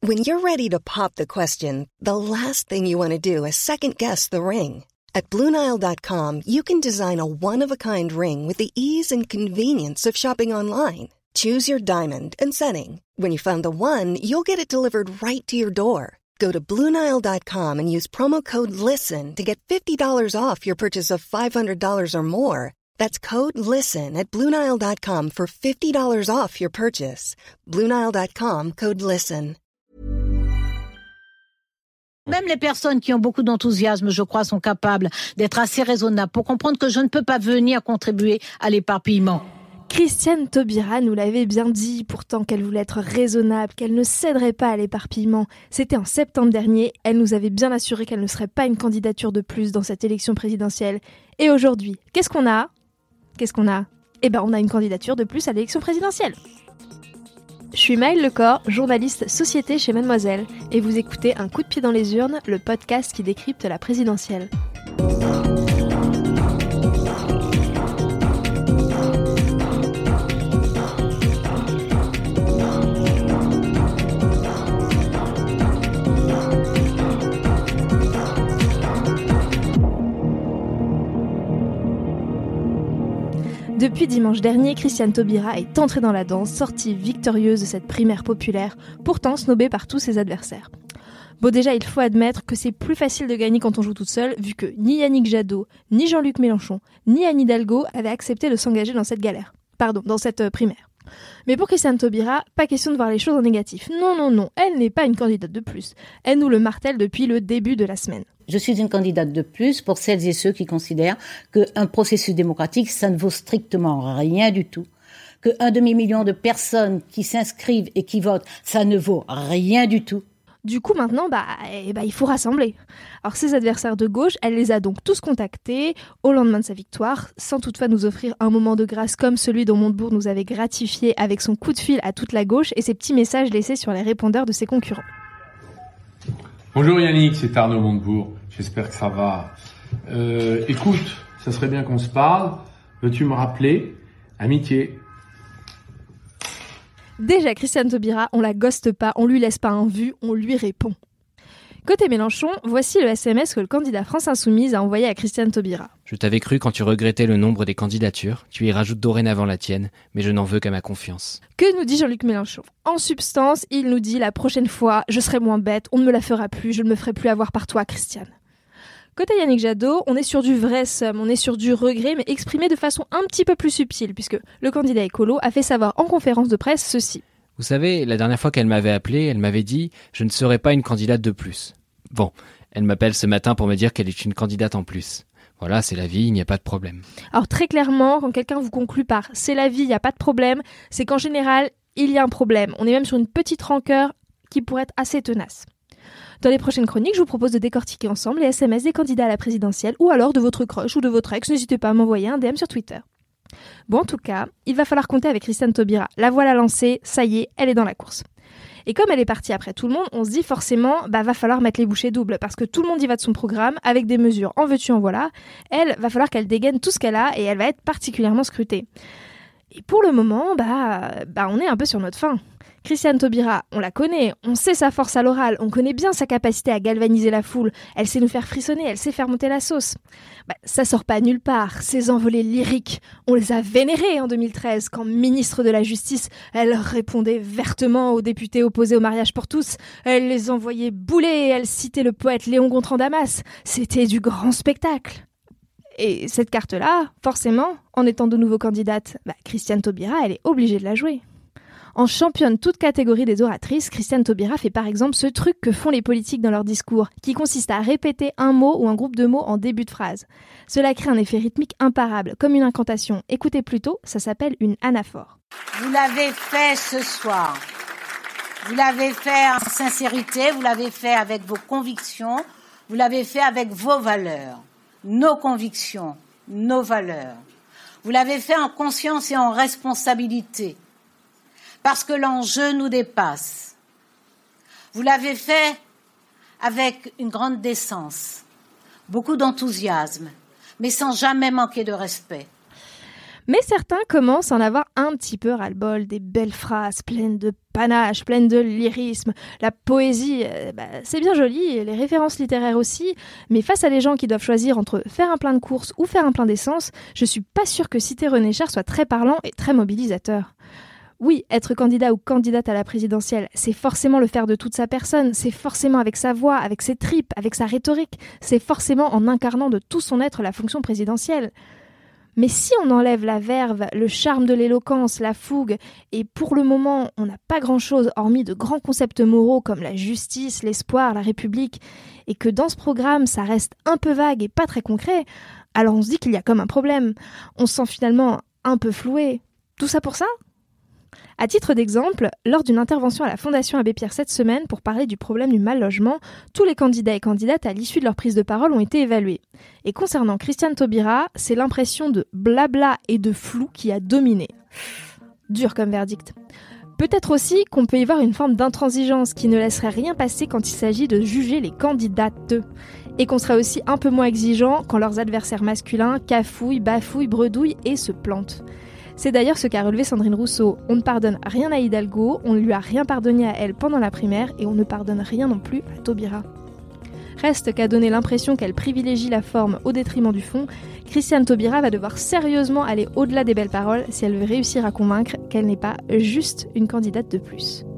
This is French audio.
When you're ready to pop the question, the last thing you want to do is second-guess the ring. At BlueNile.com, you can design a one-of-a-kind ring with the ease and convenience of shopping online. Choose your diamond and setting. When you find the one, you'll get it delivered right to your door. Go to BlueNile.com and use promo code LISTEN to get $50 off your purchase of $500 or more. That's code LISTEN at BlueNile.com for $50 off your purchase. BlueNile.com, code LISTEN. Même les personnes qui ont beaucoup d'enthousiasme, je crois, sont capables d'être assez raisonnables pour comprendre que je ne peux pas venir contribuer à l'éparpillement. Christiane Taubira nous l'avait bien dit, pourtant qu'elle voulait être raisonnable, qu'elle ne céderait pas à l'éparpillement. C'était en septembre dernier, elle nous avait bien assuré qu'elle ne serait pas une candidature de plus dans cette élection présidentielle. Et aujourd'hui, qu'est-ce qu'on a ? Eh ben, on a une candidature de plus à l'élection présidentielle. Je suis Maëlle Lecor, journaliste société chez Mademoiselle, et vous écoutez Un coup de pied dans les urnes, le podcast qui décrypte la présidentielle. Depuis dimanche dernier, Christiane Taubira est entrée dans la danse, sortie victorieuse de cette primaire populaire, pourtant snobée par tous ses adversaires. Bon, déjà, il faut admettre que c'est plus facile de gagner quand on joue toute seule, vu que ni Yannick Jadot, ni Jean-Luc Mélenchon, ni Anne Hidalgo avaient accepté de s'engager dans cette primaire. Mais pour Christiane Taubira, pas question de voir les choses en négatif. Non, elle n'est pas une candidate de plus. Elle nous le martèle depuis le début de la semaine. Je suis une candidate de plus pour celles et ceux qui considèrent qu'un processus démocratique, ça ne vaut strictement rien du tout. Que 1 demi-million de personnes qui s'inscrivent et qui votent, ça ne vaut rien du tout. Du coup, maintenant, il faut rassembler. Alors, ses adversaires de gauche, elle les a donc tous contactés au lendemain de sa victoire, sans toutefois nous offrir un moment de grâce comme celui dont Montebourg nous avait gratifié avec son coup de fil à toute la gauche et ses petits messages laissés sur les répondeurs de ses concurrents. Bonjour Yannick, c'est Arnaud Montebourg. J'espère que ça va. Écoute, ça serait bien qu'on se parle. Veux-tu me rappeler ? Amitié. Déjà, Christiane Taubira, on la ghoste pas, on lui laisse pas un vu, on lui répond. Côté Mélenchon, voici le SMS que le candidat France Insoumise a envoyé à Christiane Taubira. Je t'avais cru quand tu regrettais le nombre des candidatures. Tu y rajoutes dorénavant la tienne, mais je n'en veux qu'à ma confiance. Que nous dit Jean-Luc Mélenchon ? En substance, il nous dit la prochaine fois, je serai moins bête, on ne me la fera plus, je ne me ferai plus avoir par toi, Christiane. Côté Yannick Jadot, on est sur du vrai seum, on est sur du regret, mais exprimé de façon un petit peu plus subtile, puisque le candidat écolo a fait savoir en conférence de presse ceci. Vous savez, la dernière fois qu'elle m'avait appelé, elle m'avait dit « Je ne serai pas une candidate de plus ». Bon, elle m'appelle ce matin pour me dire qu'elle est une candidate en plus. Voilà, c'est la vie, il n'y a pas de problème. Alors très clairement, quand quelqu'un vous conclut par « c'est la vie, il n'y a pas de problème », c'est qu'en général, il y a un problème. On est même sur une petite rancœur qui pourrait être assez tenace. Dans les prochaines chroniques, je vous propose de décortiquer ensemble les SMS des candidats à la présidentielle ou alors de votre crush ou de votre ex. N'hésitez pas à m'envoyer un DM sur Twitter. Bon, en tout cas, il va falloir compter avec Christiane Taubira. La voilà lancée, ça y est, elle est dans la course. Et comme elle est partie après tout le monde, on se dit forcément, va falloir mettre les bouchées doubles parce que tout le monde y va de son programme avec des mesures en veux-tu en voilà. Elle, va falloir qu'elle dégaine tout ce qu'elle a et elle va être particulièrement scrutée. Et pour le moment, on est un peu sur notre faim. Christiane Taubira, on la connaît, on sait sa force à l'oral, on connaît bien sa capacité à galvaniser la foule, elle sait nous faire frissonner, elle sait faire monter la sauce. Ça sort pas nulle part, ces envolées lyriques, on les a vénérées en 2013, quand ministre de la Justice, elle répondait vertement aux députés opposés au mariage pour tous, elle les envoyait bouler, elle citait le poète Léon Gontran Damas, c'était du grand spectacle. Et cette carte-là, forcément, en étant de nouveau candidate, Christiane Taubira, elle est obligée de la jouer. En championne toute catégorie des oratrices, Christiane Taubira fait par exemple ce truc que font les politiques dans leur discours, qui consiste à répéter un mot ou un groupe de mots en début de phrase. Cela crée un effet rythmique imparable, comme une incantation. Écoutez plutôt, ça s'appelle une anaphore. Vous l'avez fait ce soir. Vous l'avez fait en sincérité, vous l'avez fait avec vos convictions, vous l'avez fait avec vos valeurs. Nos convictions, nos valeurs. Vous l'avez fait en conscience et en responsabilité. Parce que l'enjeu nous dépasse. Vous l'avez fait avec une grande décence, beaucoup d'enthousiasme, mais sans jamais manquer de respect. Mais certains commencent à en avoir un petit peu ras-le-bol, des belles phrases pleines de panache, pleines de lyrisme. La poésie, c'est bien joli, les références littéraires aussi, mais face à des gens qui doivent choisir entre faire un plein de courses ou faire un plein d'essence, je suis pas sûre que citer René Char soit très parlant et très mobilisateur. Oui, être candidat ou candidate à la présidentielle, c'est forcément le faire de toute sa personne, c'est forcément avec sa voix, avec ses tripes, avec sa rhétorique, c'est forcément en incarnant de tout son être la fonction présidentielle. Mais si on enlève la verve, le charme de l'éloquence, la fougue, et pour le moment, on n'a pas grand-chose hormis de grands concepts moraux comme la justice, l'espoir, la République, et que dans ce programme, ça reste un peu vague et pas très concret, alors on se dit qu'il y a comme un problème. On se sent finalement un peu floué. Tout ça pour ça ? À titre d'exemple, lors d'une intervention à la Fondation Abbé Pierre cette semaine pour parler du problème du mal-logement, tous les candidats et candidates à l'issue de leur prise de parole ont été évalués. Et concernant Christiane Taubira, c'est l'impression de blabla et de flou qui a dominé. Dur comme verdict. Peut-être aussi qu'on peut y voir une forme d'intransigeance qui ne laisserait rien passer quand il s'agit de juger les candidates. Et qu'on serait aussi un peu moins exigeant quand leurs adversaires masculins cafouillent, bafouillent, bredouillent et se plantent. C'est d'ailleurs ce qu'a relevé Sandrine Rousseau. On ne pardonne rien à Hidalgo, on ne lui a rien pardonné à elle pendant la primaire et on ne pardonne rien non plus à Taubira. Reste qu'à donner l'impression qu'elle privilégie la forme au détriment du fond, Christiane Taubira va devoir sérieusement aller au-delà des belles paroles si elle veut réussir à convaincre qu'elle n'est pas juste une candidate de plus.